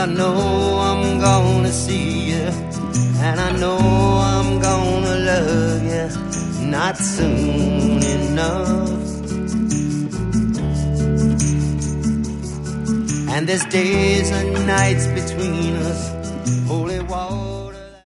I know I'm gonna see you, and I know I'm gonna love you, not soon enough. And there's days and nights between us,